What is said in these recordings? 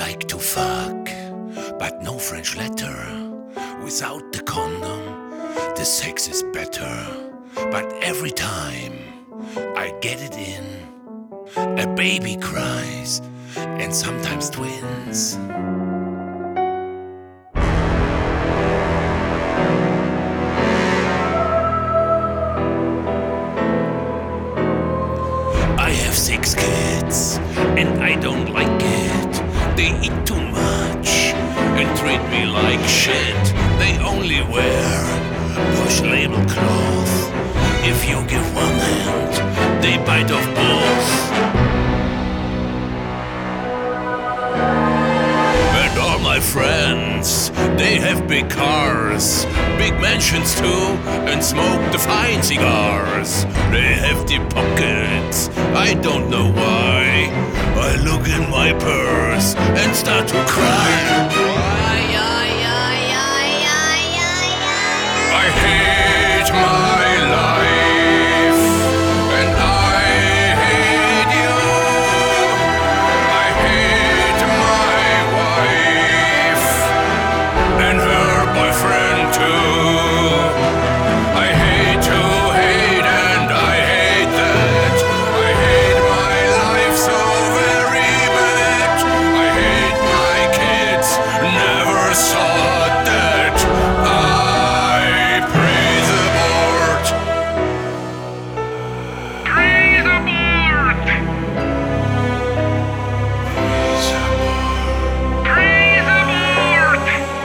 like to fuck, but no French letter. Without the condom, the sex is better. But every time I get it in, a baby cries, and sometimes twins. I have 6 kids, and I don't like it. They eat too much and treat me like shit. They only wear push label cloth. If you give one hand, they bite off both. And all my friends, they have big cars, big mansions too, and smoke the fine cigars. They have deep pockets, I don't know why. I look in my purse and start to cry. I hate my life, and I hate you. I hate my wife and her boyfriend too. I hate to hate, and I hate that. I hate my life so very bad. I hate my kids, never saw that. I praise abort. Praise abort. Praise abort.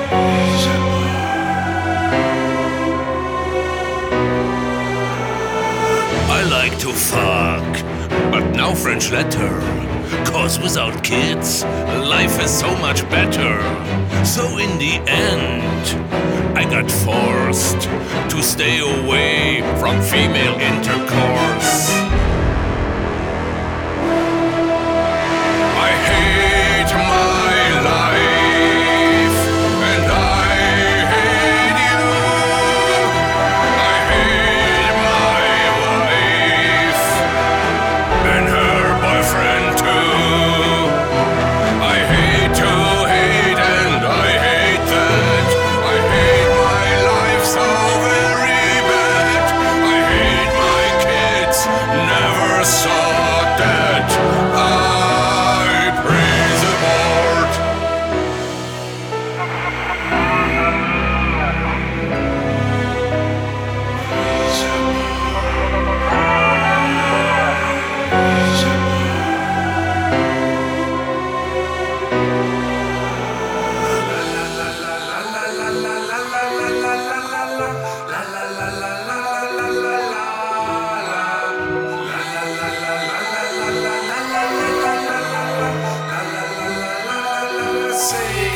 I like to fuck, but no French letter. 'Cause without kids, life is so much better. So in the end, I got forced to stay away from female intercourse. I hate my life, and I hate you. I hate my wife and her boyfriend too. I hate to hate, and I hate that. I hate my life so very bad. I hate my kids, never saw that. I praise abort. Say